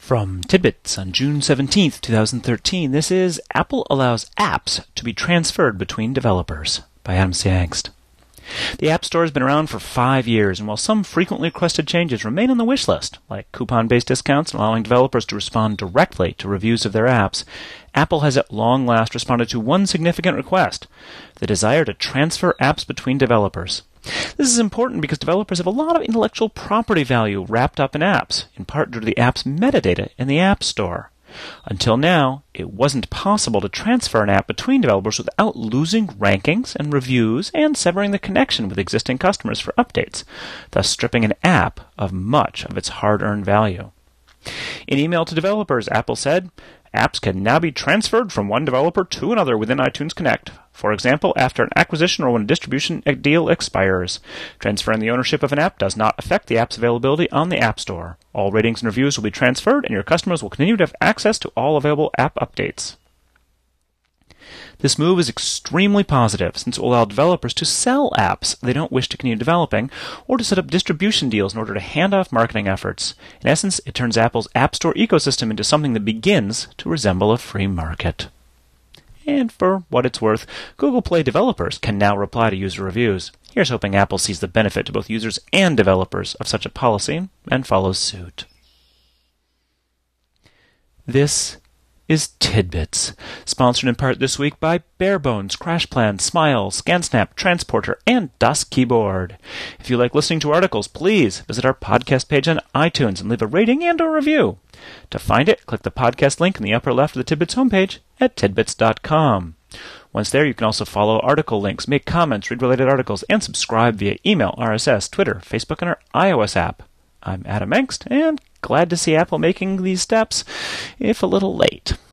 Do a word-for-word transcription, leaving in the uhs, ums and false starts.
From Tidbits on June seventeenth, twenty thirteen, this is Apple Allows Apps to be Transferred Between Developers by Adam C. Angst. The App Store has been around for five years, and while some frequently requested changes remain on the wish list, like coupon-based discounts and allowing developers to respond directly to reviews of their apps, Apple has at long last responded to one significant request: the desire to transfer apps between developers. This is important because developers have a lot of intellectual property value wrapped up in apps, in part due to the app's metadata in the App Store. Until now, it wasn't possible to transfer an app between developers without losing rankings and reviews and severing the connection with existing customers for updates, thus stripping an app of much of its hard-earned value. In email to developers, Apple said, apps can now be transferred from one developer to another within iTunes Connect. For example, after an acquisition or when a distribution deal expires. Transferring the ownership of an app does not affect the app's availability on the App Store. All ratings and reviews will be transferred, and your customers will continue to have access to all available app updates. This move is extremely positive, since it will allow developers to sell apps they don't wish to continue developing, or to set up distribution deals in order to hand off marketing efforts. In essence, it turns Apple's App Store ecosystem into something that begins to resemble a free market. And for what it's worth, Google Play developers can now reply to user reviews. Here's hoping Apple sees the benefit to both users and developers of such a policy and follows suit. This is Tidbits, sponsored in part this week by Barebones, CrashPlan, Smile, ScanSnap, Transporter, and Das Keyboard. If you like listening to articles, please visit our podcast page on iTunes and leave a rating and or review. To find it, click the podcast link in the upper left of the Tidbits homepage at tidbits dot com. Once there, you can also follow article links, make comments, read related articles, and subscribe via email, R S S, Twitter, Facebook, and our iOS app. I'm Adam Angst, and glad to see Apple making these steps, if a little late.